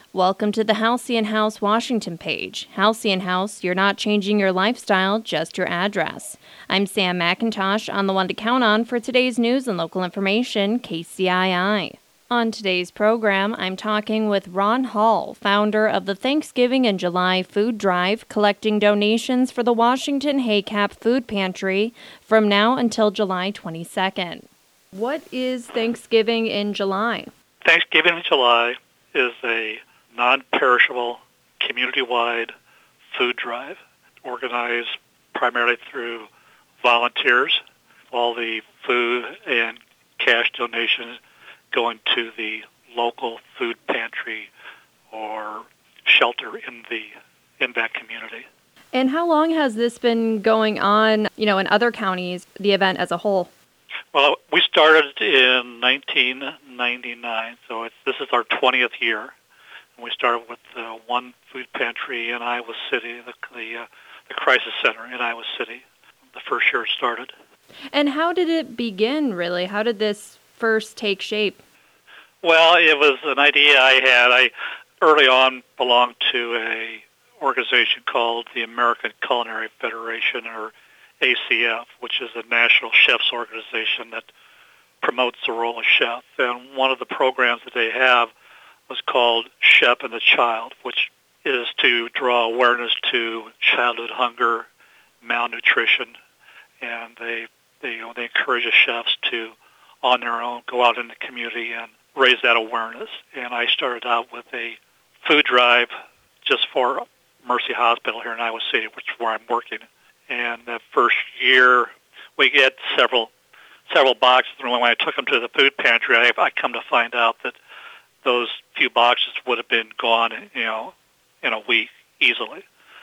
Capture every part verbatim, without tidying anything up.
Welcome to the Halcyon House Washington page. Halcyon House, you're not changing your lifestyle, just your address. I'm Sam McIntosh, on the one to count on for today's news and local information, K C I I. On today's program, I'm talking with Ron Hall, founder of the Thanksgiving in July Food Drive, collecting donations for the Washington HACAP Food Pantry from now until July twenty-second. What is Thanksgiving in July? Thanksgiving in July is a non-perishable, community-wide food drive organized primarily through volunteers. All the food and cash donations going to the local food pantry or shelter in the in that community. And how long has this been going on, you know, in other counties, the event as a whole? Well, we started in nineteen ninety-nine, so it's, this is our twentieth year. And we started with uh, one food pantry in Iowa City, the the, uh, the Crisis Center in Iowa City, the first year it started. And how did it begin, really? How did this first take shape? Well, it was an idea I had. I early on belonged to a organization called the American Culinary Federation, or A C F, which is a national chefs organization that promotes the role of chef. And one of the programs that they have was called Chef and the Child, which is to draw awareness to childhood hunger, malnutrition, and they they you know they encourage the chefs to, on their own, go out in the community and raise that awareness. And I started out with a food drive just for Mercy Hospital here in Iowa City, which is where I'm working. And the first year, we get several several boxes. And when I took them to the food pantry, I, I come to find out that those few boxes would have been gone, you know, in a week easily.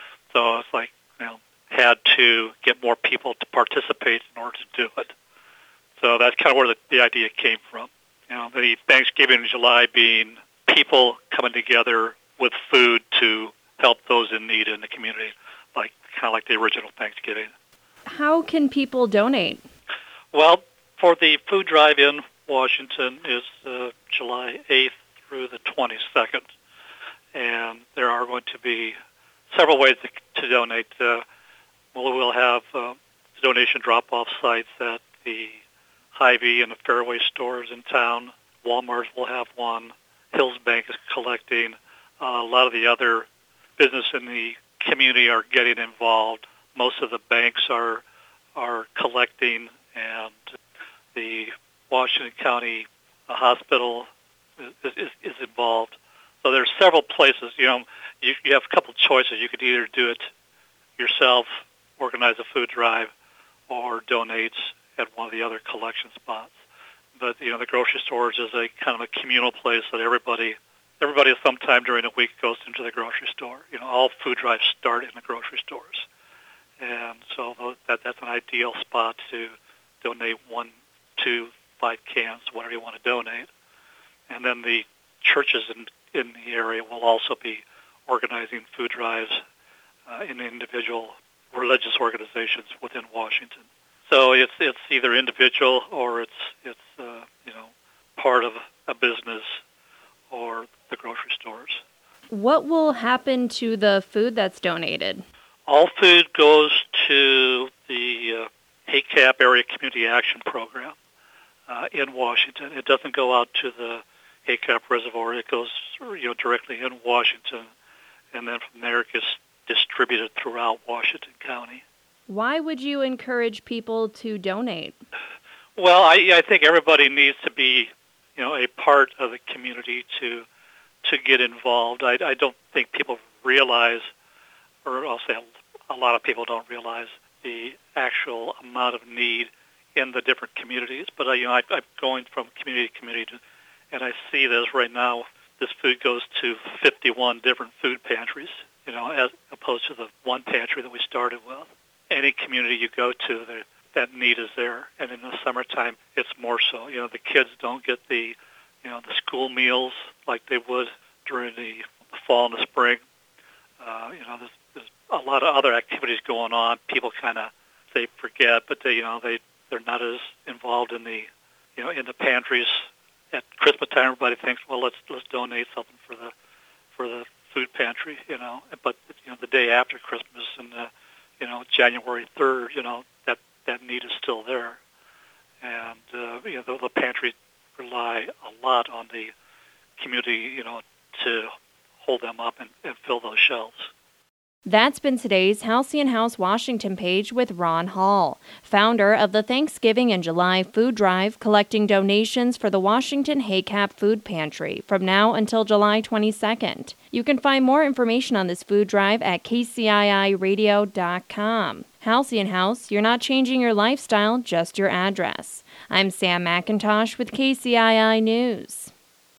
So it's like, you know, had to get more people to participate in order to do it. So that's kind of where the, the idea came from. You know, the Thanksgiving in July being people coming together with food to help those in need in the community, like kind of like the original Thanksgiving. How can people donate? Well, for the food drive in Washington is uh, July eighth through the twenty-second, and there are going to be several ways to, to donate. Uh, we'll, we'll have uh, donation drop-off sites at the Hy-Vee and the Fairway stores in town. Walmart will have one. Hills Bank is collecting. Uh, a lot of the other business in the community are getting involved. Most of the banks are are collecting, and the Washington County Hospital is, is, is involved. So there's several places. You know, you, you have a couple of choices. You could either do it yourself, organize a food drive, or donate at one of the other collection spots. But you know, the grocery stores is a kind of a communal place that everybody. Everybody at some time during the week goes into the grocery store. You know, all food drives start in the grocery stores. And so that that's an ideal spot to donate one, two, five cans, whatever you want to donate. And then the churches in, in the area will also be organizing food drives uh, in individual religious organizations within Washington. So it's it's either individual or it's, it's uh, you know, part of a business or the grocery stores. What will happen to the food that's donated? All food goes to the uh, HACAP Area Community Action Program uh, in Washington. It doesn't go out to the HACAP Reservoir. It goes, you know, directly in Washington, and then from there it gets distributed throughout Washington County. Why would you encourage people to donate? Well, I, I think everybody needs to be, you know, a part of the community to to get involved. I, I don't think people realize, or I'll say a, a lot of people don't realize the actual amount of need in the different communities. But, uh, you know, I, I'm going from community to community, to, and I see this right now. This food goes to fifty-one different food pantries, you know, as opposed to the one pantry that we started with. Any community you go to, the, that need is there. And in the summertime, it's more so. You know, the kids don't get the, you know, the school meals like they would during the fall and the spring. Uh, you know, there's, there's a lot of other activities going on. People kind of, they forget, but they, you know, they, they're not as involved in the, you know, in the pantries. At Christmas time, everybody thinks, well, let's let's donate something for the for pantry, you know, but, you know, the day after Christmas and, uh, you know, January third, you know, that, that need is still there. And, uh, you know, the, the pantries rely a lot on the community, you know, to hold them up and, and fill those shelves. That's been today's Halcyon House Washington page with Ron Hall, founder of the Thanksgiving in July food drive, collecting donations for the Washington Haycap Food Pantry from now until July twenty-second. You can find more information on this food drive at K C I I radio dot com. Halcyon House, you're not changing your lifestyle, just your address. I'm Sam McIntosh with K C I I News.